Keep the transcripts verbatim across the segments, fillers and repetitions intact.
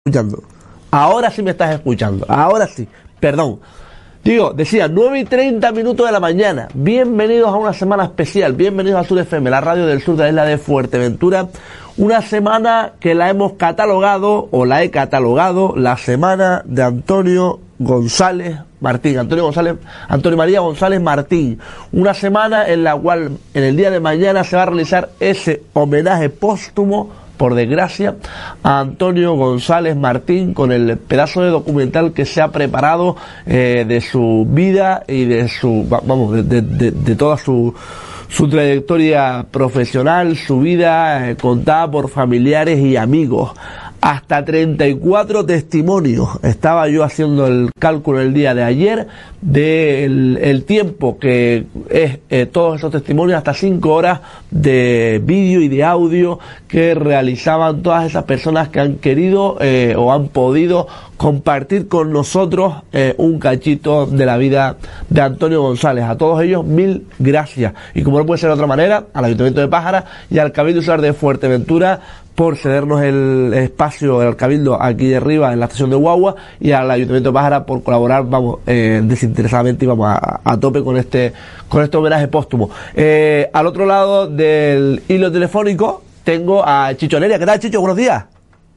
escuchando. Ahora sí me estás escuchando. Ahora sí. Perdón. Digo, decía, nueve y treinta minutos de la mañana. Bienvenidos a una semana especial. Bienvenidos a Sur F M, la radio del sur de la isla de Fuerteventura. Una semana que la hemos catalogado, o la he catalogado, la semana de Antonio González Martín. Antonio González, Antonio María González Martín. Una semana en la cual, en el día de mañana, se va a realizar ese homenaje póstumo, por desgracia, a Antonio González Martín, con el pedazo de documental que se ha preparado eh, de su vida y de su, vamos, de, de, de, de toda su, su trayectoria profesional, su vida eh, contada por familiares y amigos. Hasta treinta y cuatro testimonios. Estaba yo haciendo el cálculo el día de ayer del el tiempo que es eh, todos esos testimonios, hasta cinco horas de vídeo y de audio que realizaban todas esas personas que han querido eh, o han podido compartir con nosotros eh, un cachito de la vida de Antonio González. A todos ellos, mil gracias. Y como no puede ser de otra manera, al Ayuntamiento de Pájara y al Cabildo Insular de Fuerteventura por cedernos el espacio del Cabildo aquí de arriba en la estación de Guagua, y al Ayuntamiento de Pájara por colaborar, vamos, eh, desinteresadamente, y vamos a, a tope con este con este homenaje póstumo. Eh, al otro lado del hilo telefónico tengo a Chicho Neria. ¿Qué tal, Chicho? Buenos días.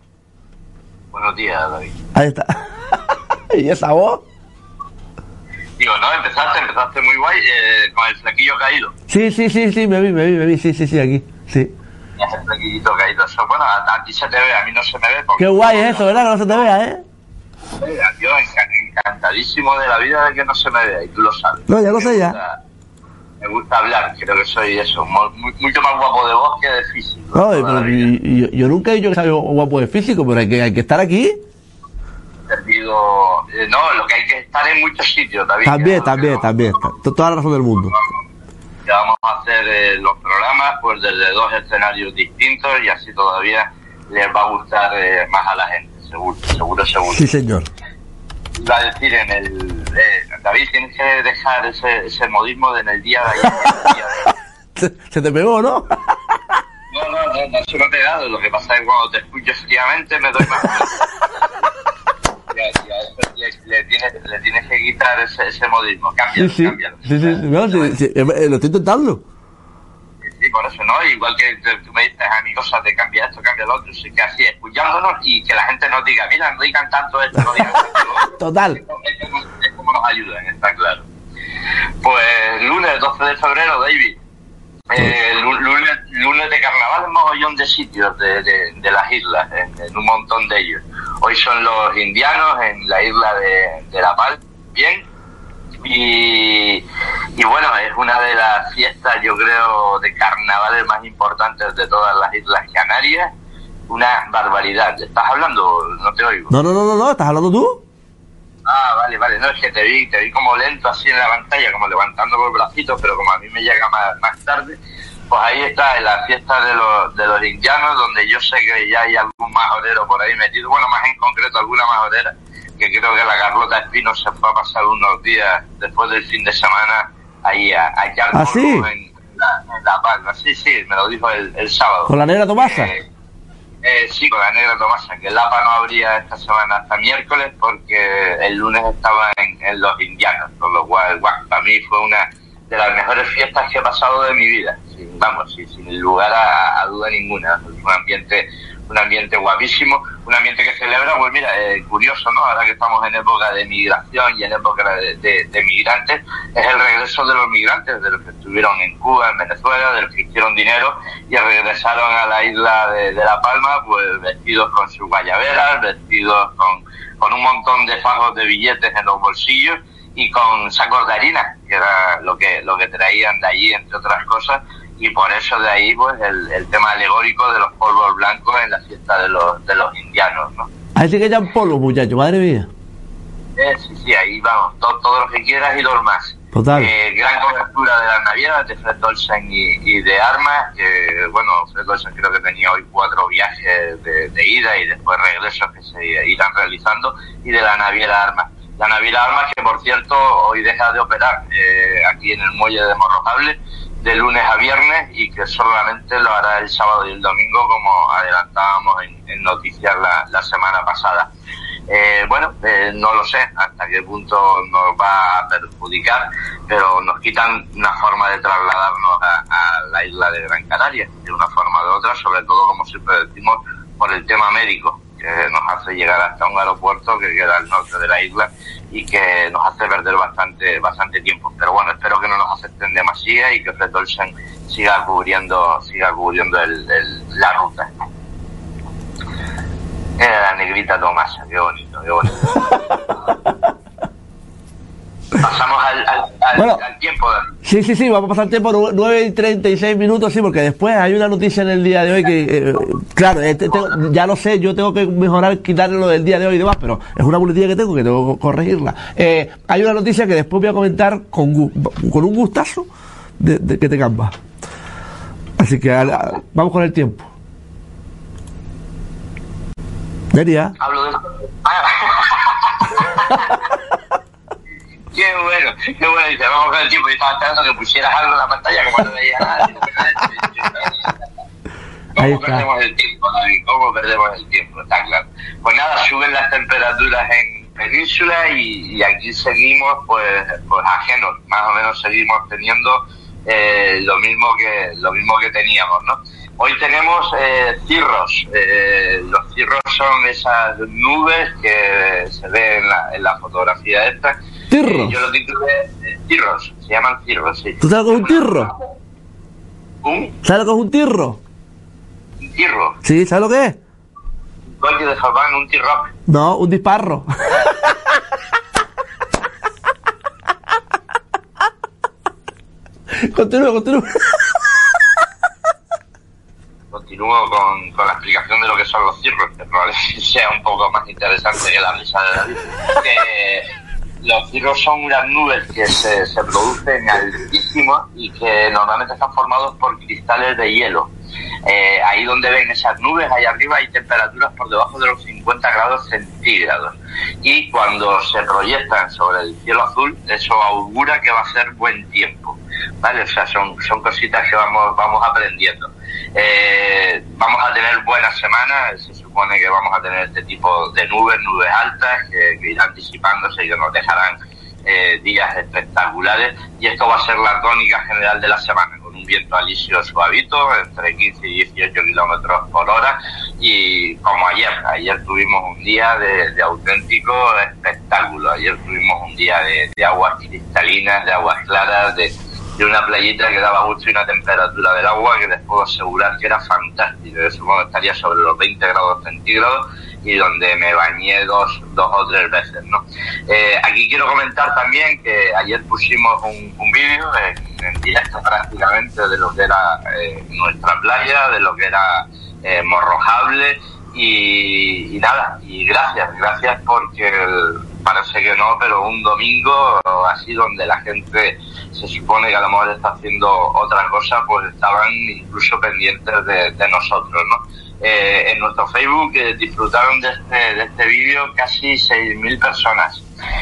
Buenos días, David. Ahí está. ¿Y esa voz? Digo, no, empezaste, empezaste muy guay, eh, con el flequillo caído. Sí, sí, sí, sí, me vi, me vi, me vi, sí, sí, sí, aquí, sí. El flequillito caído, eso, bueno, a, a ti se te ve, a mí no se me ve. Porque qué guay es eso, ¿verdad? Que no se te vea, ¿eh? Eh, yo encantadísimo de la vida de que no se me vea, y tú lo sabes. No, ya lo sé, ya. Gusta, me gusta hablar, creo que soy eso, muy, mucho más guapo de voz que de físico. No, pero y, y, yo, yo nunca he dicho que soy guapo de físico, pero hay que, hay que estar aquí. Digo, eh, no, lo que hay que estar en muchos sitios, David. También, también, no, también, está, toda la razón del mundo. Que vamos a hacer eh, los programas pues desde dos escenarios distintos, y así todavía les va a gustar eh, más a la gente, seguro, seguro, seguro. Sí, señor. Iba a decir en el... Eh, David, tienes que dejar ese, ese modismo de en el día de ayer. Día de... se, se te pegó, ¿no? No, no, no, no se me ha pegado. Lo que pasa es que cuando te escucho efectivamente me doy más cuenta. Y a eso le, le, tienes, le tienes que quitar ese, ese modismo. Cámbialo, sí, sí. cámbialo. Sí, sí, no, sí, sí, lo estoy intentando. Sí, sí, por eso, ¿no? Igual que tú me dices a mí cosas de cambia esto, cambia lo otro, sí que así, escuchándonos, y que la gente nos diga, mira, no digan tanto esto, no digan tanto lo otro. Total. Es como, es, como, es como nos ayudan, está claro. Pues lunes doce de febrero, David. Eh, lunes, lunes de carnaval en mogollón de sitios de, de, de las islas, en, en un montón de ellos. Hoy son los indianos en la isla de, de La Palma, bien, y, y bueno, es una de las fiestas, yo creo, de carnavales más importantes de todas las Islas Canarias. Una barbaridad. ¿Estás hablando? No te oigo. No, no, no, no, no, ¿estás hablando tú? Ah, vale, vale, no, es que te vi, te vi como lento así en la pantalla, como levantando los bracitos, pero como a mí me llega más, más tarde, pues ahí está, en la fiesta de los, de los indianos, donde yo sé que ya hay algún majorero por ahí metido, bueno, más en concreto alguna majorera, que creo que la Carlota Espino se va a pasar unos días después del fin de semana ahí a, a echar ¿Ah, sí? en la, en la Palma. Sí, sí, me lo dijo el, el sábado. ¿Con la negra Tomasa? Eh, Eh, sí, con la negra Tomasa, que el A P A no abría esta semana hasta miércoles porque el lunes estaba en, en los indianos, con lo cual, bueno, para mí fue una de las mejores fiestas que he pasado de mi vida, sin, vamos, sin, sin lugar a, a duda ninguna. Un ambiente un ambiente guapísimo, un ambiente que celebra, pues mira, eh, curioso, ¿no? Ahora que estamos en época de migración y en época de, de, de migrantes, es el regreso de los migrantes, de los que estuvieron en Cuba, en Venezuela, de los que hicieron dinero y regresaron a la isla de, de La Palma, pues vestidos con sus guayaberas, vestidos con, con un montón de fajos de billetes en los bolsillos y con sacos de harina, que era lo que, lo que traían de allí, entre otras cosas. Y por eso de ahí pues el, el tema alegórico de los polvos blancos en la fiesta de los de los indianos, ¿no? Ahí sí que echan polvo, muchachos, madre mía. Eh, sí, sí, ahí vamos, todo, todo lo que quieras y lo más. Total. Eh, gran cobertura de las navieras de Fred Olsen y, y de Armas, que bueno, Fred Olsen creo que tenía hoy cuatro viajes de, de ida y después regresos que se irán realizando, y de la naviera Armas. La naviera Armas, que por cierto hoy deja de operar eh, aquí en el muelle de Morrojable, de lunes a viernes y que solamente lo hará el sábado y el domingo, como adelantábamos en, en noticias la, la semana pasada. Eh, bueno, eh, no lo sé hasta qué punto nos va a perjudicar, pero nos quitan una forma de trasladarnos a, a la isla de Gran Canaria, de una forma o de otra, sobre todo, como siempre decimos, por el tema médico, que nos hace llegar hasta un aeropuerto que queda al norte de la isla y que nos hace perder bastante bastante tiempo. Pero bueno, espero que no nos afecten demasiado y que Fred Olsen siga cubriendo siga cubriendo el, el, la ruta. Era la negrita Tomasa, qué bonito, qué bonito. Pasamos al, al, al, bueno, al tiempo. Sí, sí, sí, vamos a pasar el tiempo, nueve y treinta y seis minutos, sí, porque después hay una noticia en el día de hoy que, eh, claro, este, te, ya lo sé, yo tengo que mejorar, quitarle lo del día de hoy y demás, pero es una muletilla que tengo que tengo que corregirla. Eh, hay una noticia que después voy a comentar con, con un gustazo de, de que te cambia. Así que a, a, vamos con el tiempo. Delia. Hablo de Qué bueno, qué bueno. Dice, vamos con el tiempo. Yo estaba esperando que pusieras algo en la pantalla, como no veía nada. ¿Cómo perdemos el tiempo, David? ¿Cómo perdemos el tiempo? Está claro. Pues nada, suben las temperaturas en península y, y aquí seguimos, pues, pues ajenos. Más o menos seguimos teniendo eh, lo mismo que lo mismo que teníamos, ¿no? Hoy tenemos eh, cirros. Eh, los cirros son esas nubes que se ven en la, en la fotografía esta. ¿Tirros? Eh, yo lo titulé eh, cirros, se llaman cirros, sí. ¿Tú sabes lo que es un tirro? ¿Un? ¿Sabes lo que es un tirro? ¿Un tirro? Sí, ¿sabes lo que es? Un coche de Japón, un tirrock. No, un disparro. Continúa, continúa. Continúo con, con la explicación de lo que son los cirros, que probablemente sea un poco más interesante que la risa de David. Que los cirros son unas nubes que se, se producen altísimos y que normalmente están formados por cristales de hielo. Eh, ahí donde ven esas nubes, ahí arriba hay temperaturas por debajo de los cincuenta grados centígrados. Y cuando se proyectan sobre el cielo azul, eso augura que va a ser buen tiempo, ¿vale? O sea, son, son cositas que vamos, vamos aprendiendo. Eh, vamos a tener buenas semanas, se supone que vamos a tener este tipo de nubes, nubes altas, que, que irán disipándose y que nos dejarán eh, días espectaculares, y esto va a ser la tónica general de la semana, con un viento alisio suavito, entre quince y dieciocho kilómetros por hora, y como ayer, ayer tuvimos un día de, de auténtico espectáculo, ayer tuvimos un día de, de aguas cristalinas, de aguas claras, de de una playita que daba gusto y una temperatura del agua que les puedo asegurar que era fantástica. Yo supongo que estaría sobre los veinte grados centígrados y donde me bañé dos, dos o tres veces, ¿no? Eh, aquí quiero comentar también que ayer pusimos un, un vídeo en, en directo prácticamente de lo que era eh, nuestra playa, de lo que era eh, Morrojable y, y nada, y gracias, gracias porque el, parece que no, pero un domingo así donde la gente se supone que a lo mejor está haciendo otra cosa, pues estaban incluso pendientes de, de nosotros, ¿no? Eh, en nuestro Facebook eh, disfrutaron de este, de este vídeo casi seis mil personas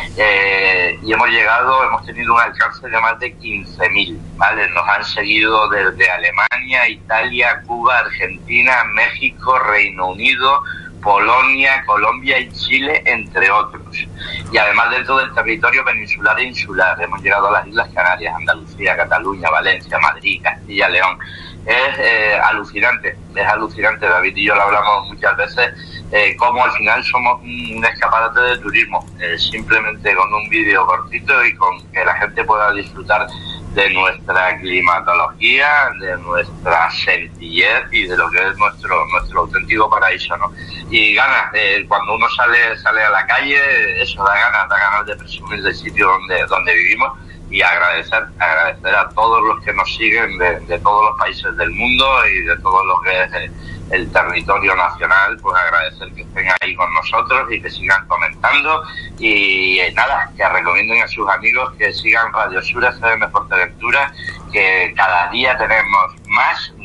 eh, y hemos llegado, hemos tenido un alcance de más de quince mil, ¿vale? Nos han seguido desde Alemania, Italia, Cuba, Argentina, México, Reino Unido, Polonia, Colombia y Chile, entre otros. Y además dentro del territorio peninsular e insular, hemos llegado a las Islas Canarias, Andalucía, Cataluña, Valencia, Madrid, Castilla, León. Es eh, alucinante, es alucinante, David y yo lo hablamos muchas veces, eh, cómo al final somos un escaparate de turismo, eh, simplemente con un vídeo cortito y con que la gente pueda disfrutar de nuestra climatología, de nuestra sencillez y de lo que es nuestro nuestro auténtico paraíso, ¿no? Y ganas, eh, cuando uno sale sale a la calle, eso da ganas, da ganas de presumir del sitio donde donde vivimos y agradecer agradecer a todos los que nos siguen de, de todos los países del mundo y de todo lo que es el, el territorio nacional, pues agradecer que estén ahí con nosotros y que sigan comentando y eh, nada, que recomienden a sus amigos que sigan Radio Sur F M Fuerteventura, que cada día tenemos más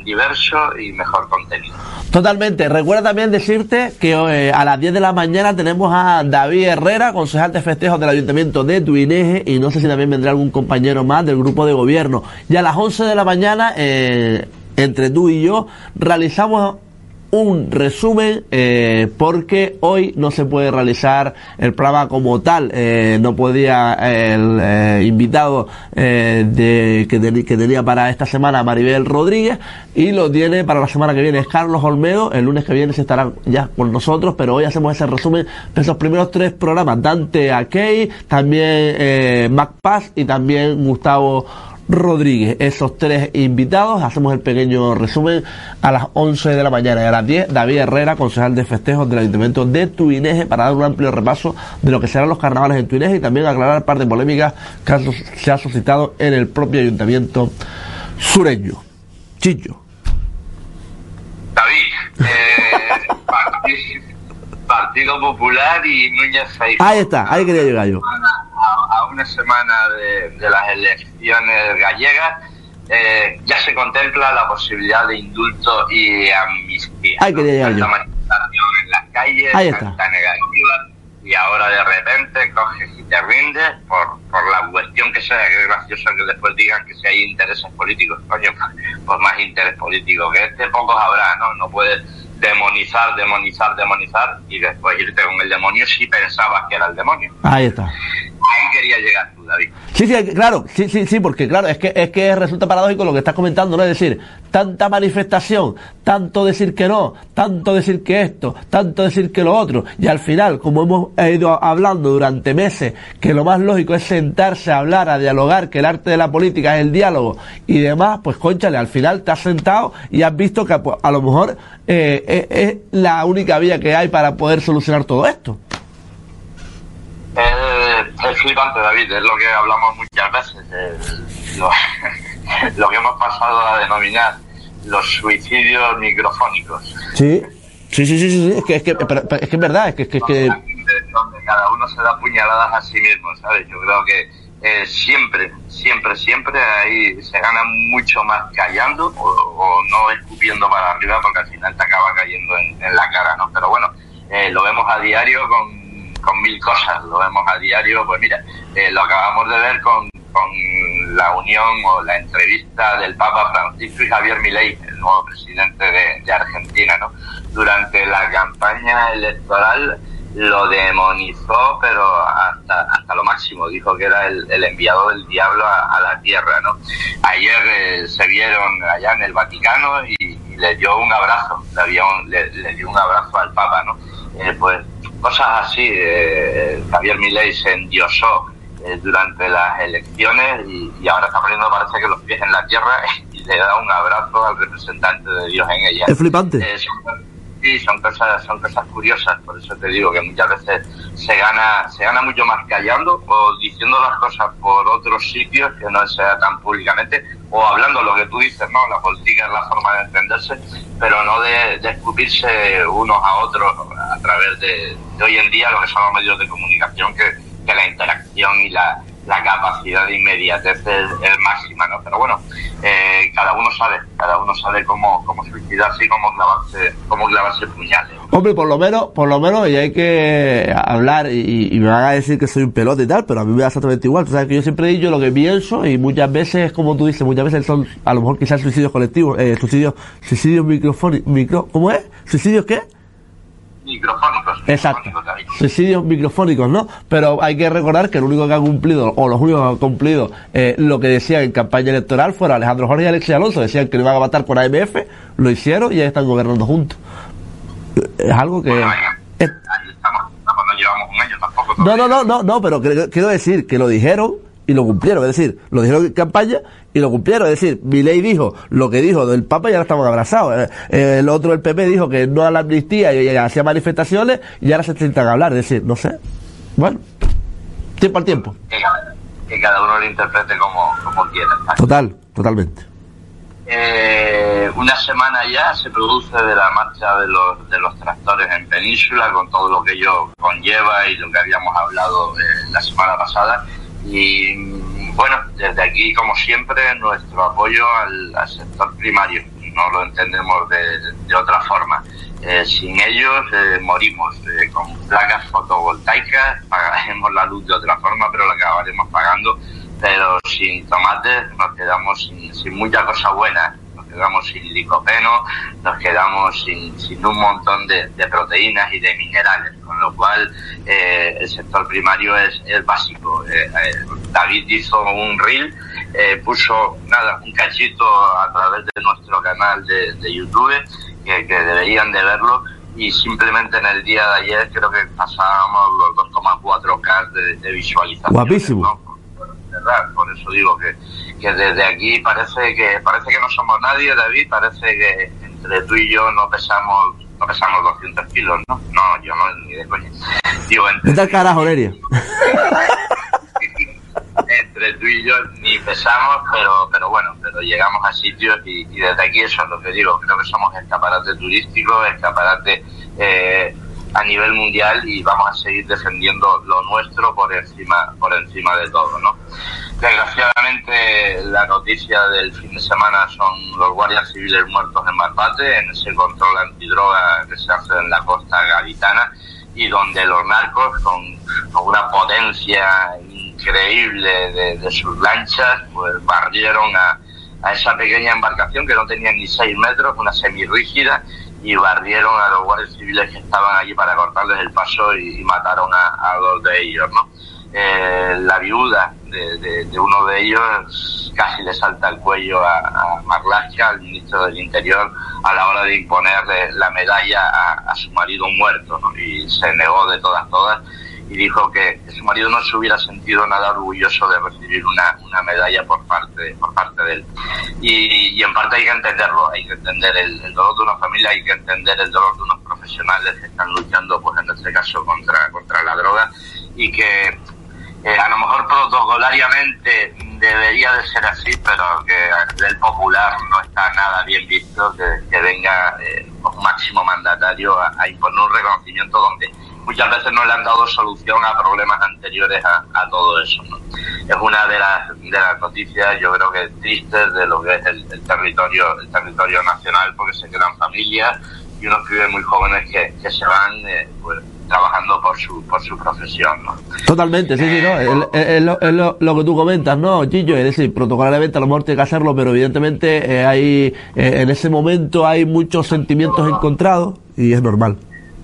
diverso y mejor contenido. Totalmente. Recuerda también decirte que eh, a las diez de la mañana tenemos a David Herrera, concejal de festejos del Ayuntamiento de Tuineje, y no sé si también vendrá algún compañero más del grupo de gobierno. Y a las once de la mañana, eh, entre tú y yo, realizamos un resumen eh, porque hoy no se puede realizar el programa como tal, eh, no podía eh, el eh, invitado eh, de, que, de, que tenía para esta semana Maribel Rodríguez, y lo tiene para la semana que viene es Carlos Olmedo. El lunes que viene se estará ya con nosotros, pero hoy hacemos ese resumen de esos primeros tres programas: Dante Akey, también eh, Mac Paz y también Gustavo Rodríguez. Esos tres invitados, hacemos el pequeño resumen a las once de la mañana, y a las diez David Herrera, concejal de festejos del Ayuntamiento de Tuineje, para dar un amplio repaso de lo que serán los carnavales en Tuineje y también aclarar parte de polémicas que se ha suscitado en el propio Ayuntamiento sureño. Chillo. David, eh, Partido, Partido Popular y Núñez Feijóo. Ahí está, ahí quería llegar yo. A una semana de, de las elecciones gallegas, eh, ya se contempla la posibilidad de indulto y amnistía. Ahí quería llegar yo. La manifestación en las calles, ahí está. Tanta negativa, y ahora de repente coges y te rindes por, por la cuestión que sea. Que es gracioso que después digan que si hay intereses políticos. Coño, pues más interés político que este pocos habrá, ¿no? No puedes demonizar, demonizar, demonizar y después irte con el demonio si pensabas que era el demonio. Ahí está. Ahí quería llegar tú, David. Sí, sí, claro, sí, sí, sí, porque claro, es que es que resulta paradójico lo que estás comentando, ¿no? Es decir, tanta manifestación, tanto decir que no, tanto decir que esto, tanto decir que lo otro, y al final, como hemos ido hablando durante meses, que lo más lógico es sentarse a hablar, a dialogar, que el arte de la política es el diálogo y demás, pues cónchale, al final te has sentado y has visto que pues, a lo mejor eh, es, es la única vía que hay para poder solucionar todo esto. Eh, es flipante, David, es lo que hablamos muchas veces, eh, lo, lo que hemos pasado a denominar los suicidios microfónicos. Sí, sí, sí, sí, sí, es que es que, pero, pero es que es verdad, es que es que, es que... donde cada uno se da puñaladas a sí mismo, ¿sabes? Yo creo que eh, siempre, siempre, siempre ahí se gana mucho más callando o, o no escupiendo para arriba, porque al final te acaba cayendo en, en la cara, ¿no? Pero bueno, eh, lo vemos a diario con con mil cosas, lo vemos a diario. Pues mira, eh, lo acabamos de ver con, con la unión o la entrevista del Papa Francisco y Javier Milei, el nuevo presidente de, de Argentina, ¿no? Durante la campaña electoral lo demonizó, pero hasta hasta lo máximo, dijo que era el, el enviado del diablo a, a la tierra, ¿no? Ayer eh, se vieron allá en el Vaticano y, y le dio un abrazo, le, dio un, le, le dio un abrazo al Papa, ¿no? Eh, pues cosas así. eh, Javier Milei se endiosó eh, durante las elecciones y, y ahora está poniendo, parece que los pies en la tierra, y le da un abrazo al representante de Dios en ella. Es flipante. Eh, son, sí, son cosas, son cosas curiosas, por eso te digo que muchas veces se gana, se gana mucho más callando o diciendo las cosas por otros sitios que no sea tan públicamente, o hablando lo que tú dices, ¿no? La política es la forma de entenderse, pero no de, de escupirse unos a otros a través de, de hoy en día lo que son los medios de comunicación, que, que la interacción y la, la capacidad de inmediatez es, es máxima, ¿no? Pero bueno, eh, cada uno sabe, cada uno sabe cómo, cómo suicidarse y cómo clavarse, cómo clavarse puñales. Hombre, por lo menos, por lo menos, y hay que hablar, y, y me van a decir que soy un pelote y tal, pero a mí me da exactamente igual. Tú sabes que yo siempre he dicho lo que pienso, y muchas veces, como tú dices, muchas veces son, a lo mejor quizás suicidios colectivos, eh, suicidios, suicidios microfónicos, micro, ¿cómo es? ¿Suicidios qué? Microfónicos. Exacto. Microfónicos, suicidios microfónicos, ¿no? Pero hay que recordar que el único que ha cumplido, o los únicos que han cumplido eh, lo que decían en campaña electoral fueron Alejandro Jorge y Alexis Alonso. Decían que lo iban a matar con A M F, lo hicieron y ya están gobernando juntos. Es algo que... Bueno, venga, es... ahí estamos, estamos, no llevamos un año tampoco. No, no, no, no, no, pero quiero decir que lo dijeron y lo cumplieron, es decir, lo dijeron en campaña y lo cumplieron, es decir, Milei dijo lo que dijo del Papa y ahora estamos abrazados. El otro, el P P, dijo que no a la amnistía y hacía manifestaciones y ahora se intentan hablar, es decir, no sé, bueno, tiempo al tiempo. Que, que cada uno lo interprete como, como quiera. Total, totalmente. Eh, una semana ya se produce de la marcha de los de los tractores en Península, con todo lo que ello conlleva y lo que habíamos hablado eh, la semana pasada. Y bueno, desde aquí, como siempre, nuestro apoyo al, al sector primario. no lo entendemos de, de otra forma. Eh, sin ellos eh, morimos. Eh, con placas fotovoltaicas pagaremos la luz de otra forma, pero la acabaremos pagando. Pero sin tomates nos quedamos sin, sin mucha cosa buena. Nos quedamos sin licopeno, nos quedamos sin, sin un montón de, de proteínas y de minerales, con lo cual eh, el sector primario es, es básico. Eh, eh, David hizo un reel, eh, puso nada, un cachito a través de nuestro canal de, de YouTube, que, que deberían de verlo, y simplemente en el día de ayer creo que pasábamos los dos coma cuatro K de, de visualización. Guapísimo. ¿No? ¿Verdad? Por eso digo que, que desde aquí parece que parece que no somos nadie, David, parece que entre tú y yo no pesamos no pesamos doscientos kilos, ¿no? No, yo no, ni de coña. Digo, entre... Vete al carajo, Neria. Entre tú y yo ni pesamos, pero pero bueno, pero llegamos a sitios y, y desde aquí eso es lo que digo, creo que somos escaparate turístico, escaparate eh, a nivel mundial, y vamos a seguir defendiendo lo nuestro por encima por encima de todo, ¿no? Desgraciadamente la noticia del fin de semana son los guardias civiles muertos en Malpate, en ese control antidroga que se hace en la costa gaditana, y donde los narcos con, con una potencia increíble de, de sus lanchas pues barrieron a, a esa pequeña embarcación que no tenía ni seis metros, una semirrígida, y barrieron a los guardias civiles que estaban allí para cortarles el paso, y, y mataron a, a dos de ellos, ¿no? Eh, la viuda de, de, de uno de ellos casi le salta el cuello a, a Marlaska, al ministro del Interior, a la hora de imponerle la medalla a, a su marido muerto, ¿no? Y se negó de todas todas y dijo que, que su marido no se hubiera sentido nada orgulloso de recibir una, una medalla por parte por parte de él. Y, y en parte hay que entenderlo, hay que entender el, el dolor de una familia, hay que entender el dolor de unos profesionales que están luchando, pues en este caso, contra, contra la droga, y que Eh, a lo mejor protocolariamente debería de ser así, pero que a nivel popular no está nada bien visto que, que venga eh, un máximo mandatario a, a imponer un reconocimiento donde muchas veces no le han dado solución a problemas anteriores a, a todo eso, ¿no? Es una de las de las noticias, yo creo que tristes, de lo que es el, el territorio el territorio nacional, porque se quedan familias y unos pibes muy jóvenes que, que se van eh, pues trabajando por su por su profesión, ¿no? Totalmente, sí, sí, ¿no? Es, es, es, lo, es lo, lo que tú comentas, ¿no, Gillo? Es decir, protocolariamente a lo mejor tiene que hacerlo, pero evidentemente eh, hay eh, en ese momento hay muchos sentimientos encontrados y es normal.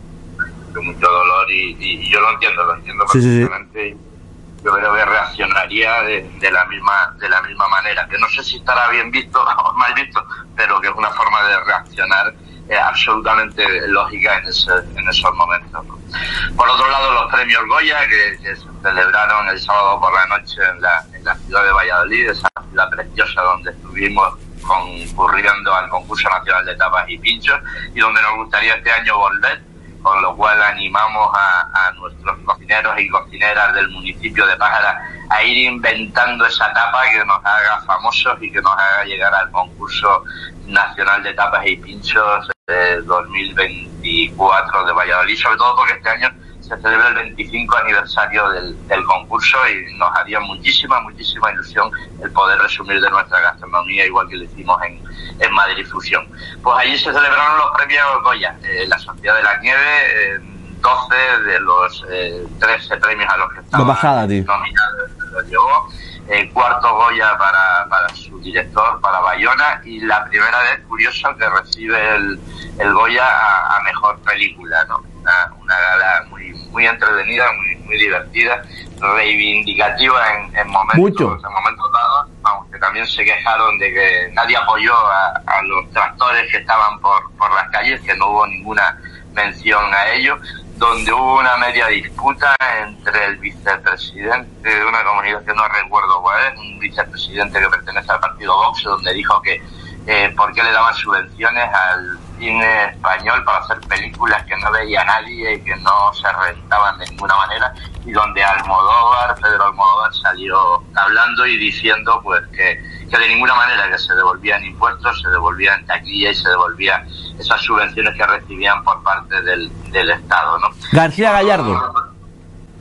Mucho dolor y, y, y yo lo entiendo, lo entiendo perfectamente. Sí, sí, sí. Yo creo que reaccionaría de, de la misma de la misma manera, que no sé si estará bien visto o mal visto, pero que es una forma de reaccionar Eh, absolutamente lógica en, ese, en esos momentos, ¿no? Por otro lado, los premios Goya que, que se celebraron el sábado por la noche en la, en la ciudad de Valladolid, esa ciudad preciosa donde estuvimos concurriendo al concurso nacional de tapas y pinchos, y donde nos gustaría este año volver, con lo cual animamos a, a nuestros cocineros y cocineras del municipio de Pájara a ir inventando esa tapa que nos haga famosos y que nos haga llegar al concurso nacional de tapas y pinchos de dos mil veinticuatro de Valladolid, sobre todo porque este año se celebra el veinticinco aniversario del, del concurso y nos haría muchísima, muchísima ilusión el poder resumir de nuestra gastronomía, igual que lo hicimos en, en Madrid Fusión. Pues allí se celebraron los premios Goya, eh, la Sociedad de la Nieve, eh, doce de los eh, trece premios a los que estaban nominados, los llevó. El cuarto Goya para, para su director, para Bayona, y la primera vez, curioso, que recibe el, el Goya a, a mejor película, ¿no? Una, una gala muy muy entretenida, muy muy divertida, reivindicativa en, en momentos Mucho. en momentos dados, aunque también se quejaron de que nadie apoyó a, a los tractores que estaban por, por las calles, que no hubo ninguna mención a ello, donde hubo una media disputa entre el vicepresidente de una comunidad que no recuerdo cuál es, un vicepresidente que pertenece al partido Vox, donde dijo que eh, por qué le daban subvenciones al cine español para hacer películas que no veía nadie y que no se rentaban de ninguna manera, y donde Almodóvar, Pedro Almodóvar, salió hablando y diciendo pues que, que de ninguna manera que se devolvían impuestos, se devolvían taquilla y se devolvían esas subvenciones que recibían por parte del, del Estado, ¿no? García Gallardo.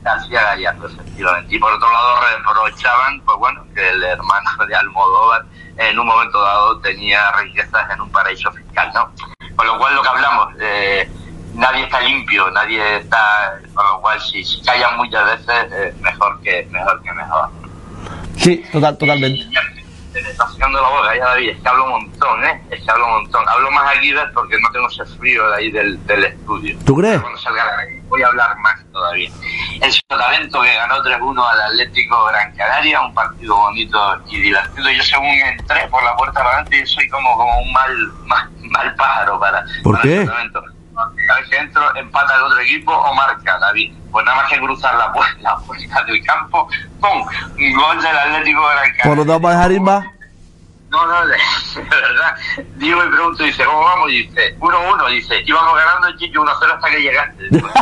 se hacía gallardo, efectivamente. Y por otro lado reprochaban, pues bueno, que el hermano de Almodóvar en un momento dado tenía riquezas en un paraíso fiscal, ¿no? Con lo cual lo que hablamos, eh, nadie está limpio, nadie está, con lo cual si, si callan muchas veces, eh, mejor que mejor que mejor. Sí, total, totalmente. Y, se me está sacando la boca ya, David, es que hablo un montón, ¿eh? Es que hablo un montón. Hablo más aquí, ¿ves? Porque no tengo ese frío de ahí del, del estudio. ¿Tú crees? Cuando salga voy a hablar más todavía. El Sotavento que ganó tres uno al Atlético Gran Canaria, un partido bonito y divertido. Yo según entré por la puerta de adelante, yo soy como, como un mal, mal, mal pájaro para, ¿Por para qué? el Sotavento. A ver si entro, empata el otro equipo o marca, David. Pues nada más que cruzar la puerta, la puerta del campo, ¡pum! Un gol del Atlético Gran Canaria. ¿Por no te vamos a dejar ir más? No, no, de, de verdad. Digo y pregunto, dice, ¿cómo vamos? Y dice, uno uno, dice, íbamos ganando el Chicho uno cero hasta que llegaste.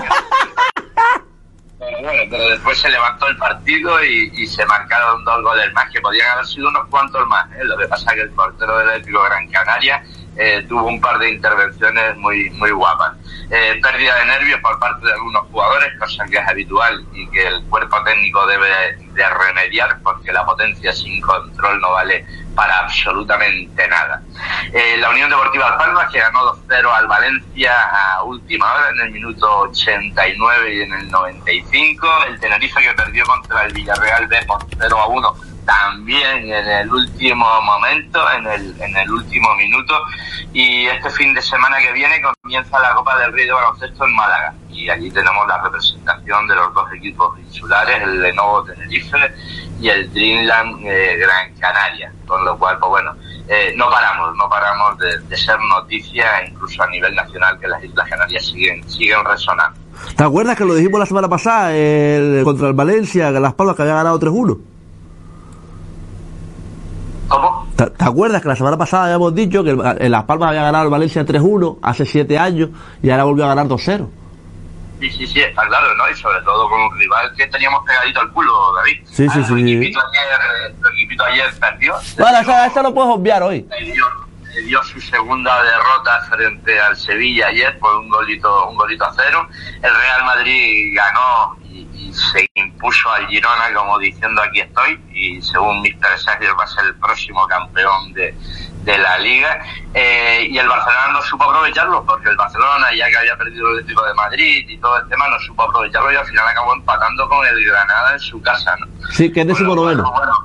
Pero bueno, pero después se levantó el partido y, y se marcaron dos goles más, que podían haber sido unos cuantos más, ¿eh? Lo que pasa es que el portero del Atlético Gran Canaria eh, tuvo un par de intervenciones muy muy guapas. Eh, pérdida de nervios por parte de algunos jugadores, cosa que es habitual y que el cuerpo técnico debe de remediar, porque la potencia sin control no vale para absolutamente nada. Eh, la Unión Deportiva Las Palmas, que ganó dos cero al Valencia a última hora en el minuto ochenta y nueve y en el noventa y cinco. El Tenerife, que perdió contra el Villarreal B por cero a uno también en el último momento, en el en el último minuto. Y este fin de semana que viene comienza la Copa del Rey de baloncesto en Málaga, y allí tenemos la representación de los dos equipos insulares, el Lenovo Tenerife y el Dreamland eh, Gran Canaria, con lo cual, pues bueno, eh, no paramos, no paramos de, de ser noticia, incluso a nivel nacional, que las Islas Canarias siguen siguen resonando. ¿Te acuerdas que lo dijimos la semana pasada el, contra el Valencia, que Las Palmas que había ganado tres uno? ¿Cómo? ¿Te, ¿Te acuerdas que la semana pasada habíamos dicho que el, el Las Palmas había ganado el Valencia tres uno hace siete años y ahora volvió a ganar dos cero? Sí, sí, sí, está claro, ¿no? Y sobre todo con un rival que teníamos pegadito al culo, David. Sí, sí, ah, sí. Tu equipito ayer, tu equipito ayer perdió. Bueno, eso, eso lo puedes obviar hoy. Dio, dio su segunda derrota frente al Sevilla ayer por un golito, un golito a cero. El Real Madrid ganó y, y se impuso al Girona, como diciendo aquí estoy, y según míster Sergio va a ser el próximo campeón de, de la Liga. Eh, y el Barcelona no supo aprovecharlo, porque el Barcelona, ya que había perdido el Atlético de Madrid y todo el tema, no supo aprovecharlo y al final acabó empatando con el Granada en su casa, ¿no? Sí, que es décimo noveno. Bueno, bueno,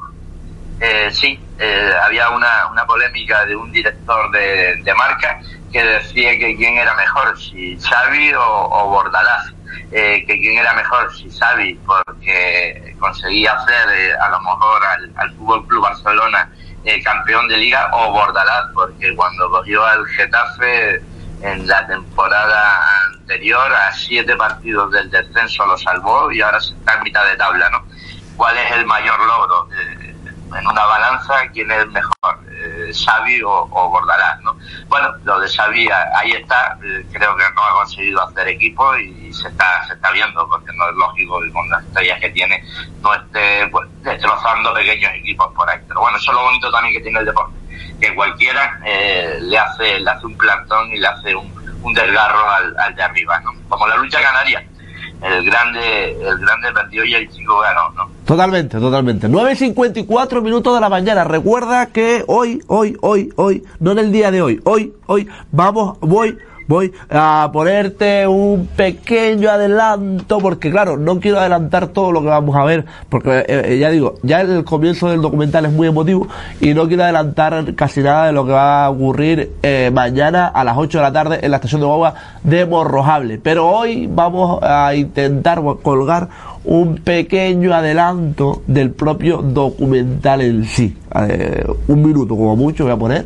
eh, sí, eh, había una, una polémica de un director de, de marca que decía que quién era mejor, si Xavi o, o Bordalás. Eh, que quién era mejor, si Xavi, porque conseguía hacer eh, a lo mejor al, al Fútbol Club Barcelona eh, campeón de Liga, o Bordalás, porque cuando cogió al Getafe en la temporada anterior a siete partidos del descenso lo salvó y ahora está en mitad de tabla, ¿no? ¿Cuál es el mayor logro? Eh, en una balanza, ¿quién es mejor? Eh, Xavi o, o Bordalás, ¿no? Bueno, lo de Xavi ahí está, eh, creo que no ha conseguido hacer equipo y se está se está viendo, porque no es lógico que con las estrellas que tiene no esté pues, destrozando pequeños equipos por ahí. Pero bueno, eso es lo bonito también que tiene el deporte, que cualquiera eh, le hace le hace un plantón y le hace un, un desgarro al, al de arriba, ¿no? Como la lucha canaria. El grande, el grande perdió y el chico ganó, ¿no? Totalmente, totalmente. nueve y cincuenta y cuatro minutos de la mañana. Recuerda que hoy, hoy, hoy, hoy, no en el día de hoy, hoy, hoy, vamos, voy, voy a ponerte un pequeño adelanto, porque claro, no quiero adelantar todo lo que vamos a ver, porque eh, ya digo, ya el comienzo del documental es muy emotivo y no quiero adelantar casi nada de lo que va a ocurrir eh, mañana a las ocho de la tarde en la estación de guagua de Morrojable. Pero hoy vamos a intentar colgar un pequeño adelanto del propio documental en sí. Eh, un minuto como mucho voy a poner,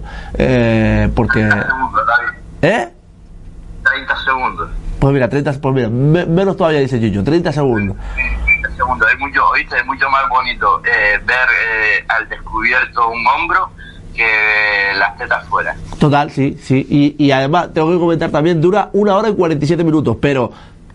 eh, porque... ¿Eh? treinta segundos. Pues mira, treinta, pues mira, me, menos todavía dice Chicho, treinta segundos. treinta segundos, es mucho, ¿oíste? Es mucho más bonito eh, ver eh, al descubierto un hombro que las tetas fuera. Total, sí, sí, y, y además tengo que comentar también, dura una hora y cuarenta y siete minutos, pero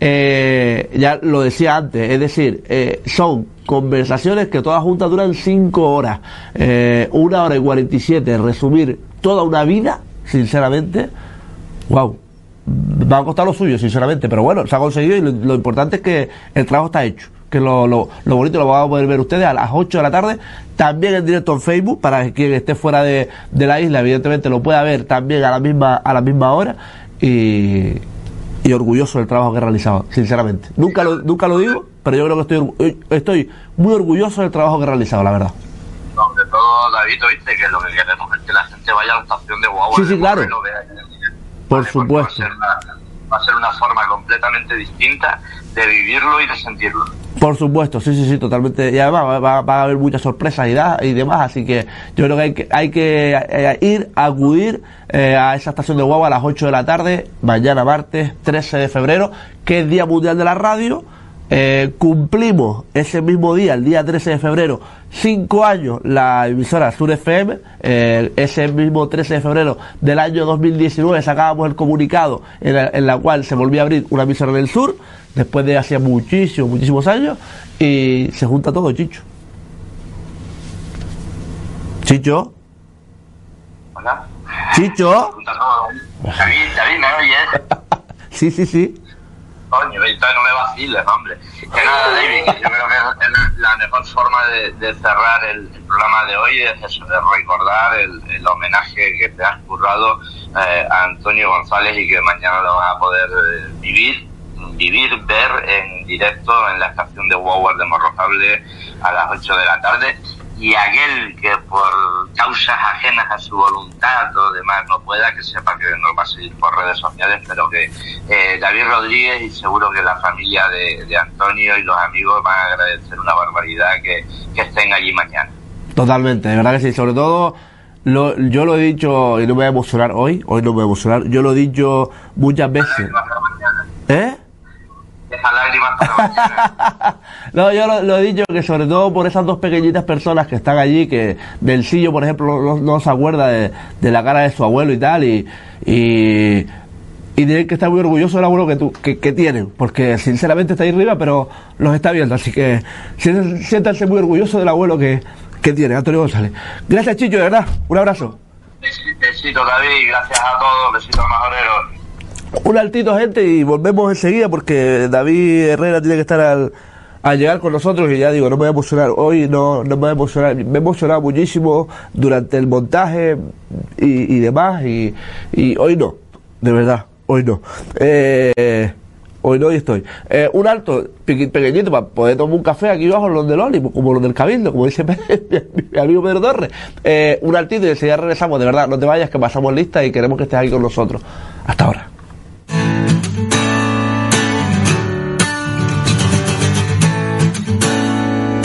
eh, ya lo decía antes, es decir, eh, son conversaciones que todas juntas duran cinco horas, eh, una hora y cuarenta y siete, resumir toda una vida, sinceramente, wow. Va a costar lo suyo, sinceramente, pero bueno, se ha conseguido y lo, lo importante es que el trabajo está hecho. que lo, lo, lo bonito lo van a poder ver ustedes a las ocho de la tarde, también en directo en Facebook, para que quien esté fuera de, de la isla, evidentemente lo pueda ver también a la misma, a la misma hora, y, y orgulloso del trabajo que he realizado, sinceramente. Nunca lo, nunca lo digo, pero yo creo que estoy, estoy muy orgulloso del trabajo que he realizado, la verdad. Sobre todo, David, oíste que lo que queremos es que la gente vaya a la estación de Guagua. Sí, sí, claro. Lo vea, por vale, supuesto. Va a, ser una, va a ser una forma completamente distinta de vivirlo y de sentirlo. Por supuesto, sí, sí, sí, totalmente. Y además va, va, va a haber muchas sorpresas y, da, y demás, así que yo creo que hay que, hay que eh, ir, acudir eh, a esa estación de Guagua a las ocho de la tarde, mañana martes trece de febrero, que es Día Mundial de la Radio. Eh, cumplimos ese mismo día, el día trece de febrero, cinco años la emisora Sur F M. Eh, ese mismo trece de febrero del año dos mil diecinueve sacábamos el comunicado en la, en la cual se volvía a abrir una emisora en el sur, después de hacía muchísimos, muchísimos años, y se junta todo, Chicho. Chicho. ¿Hola? Chicho. Se junta todo. David, David, ¿me oyes? Sí, sí, sí. Coño, entonces no me vaciles, hombre. Que nada, David, que yo creo que es la mejor forma de, de cerrar el, el programa de hoy es eso, de recordar el, el homenaje que te has currado eh, a Antonio González, y que mañana lo vas a poder eh, vivir, vivir, ver en directo en la estación de Guagua de Morrojable a las ocho de la tarde. Y aquel que por causas ajenas a su voluntad o demás no pueda, que sepa que nos va a seguir por redes sociales, pero que eh, David Rodríguez y seguro que la familia de, de Antonio y los amigos van a agradecer una barbaridad que, que estén allí mañana. Totalmente, de verdad que sí, sobre todo lo, yo lo he dicho, y no me voy a emocionar hoy, hoy no me voy a emocionar, yo lo he dicho muchas veces. ¿Eh? Esa lágrima para mañana. No, yo lo, lo he dicho que sobre todo por esas dos pequeñitas personas que están allí, que Delcillo, por ejemplo, no, no se acuerda de, de la cara de su abuelo y tal, y y, y tienen que estar muy orgullosos del abuelo que, tú, que, que tienen, porque sinceramente está ahí arriba, pero los está viendo, así que siéntanse muy orgullosos del abuelo que, que tiene, Antonio González. Gracias, Chicho, de verdad, un abrazo. Besito, David, gracias a todos, besitos majoreros. Un altito, gente, y volvemos enseguida porque David Herrera tiene que estar al, al llegar con nosotros, y ya digo, no me voy a emocionar hoy, no, no me voy a emocionar, me he emocionado muchísimo durante el montaje y, y demás, y, y hoy no, de verdad, hoy no. Eh, hoy no, y estoy. Eh, un alto pequeñito para poder tomar un café aquí abajo, los del Oli, como los del Cabildo, como dice mi, mi amigo Pedro Torres. Eh, un altito y enseguida regresamos, de verdad, no te vayas, que pasamos lista y queremos que estés aquí con nosotros. Hasta ahora.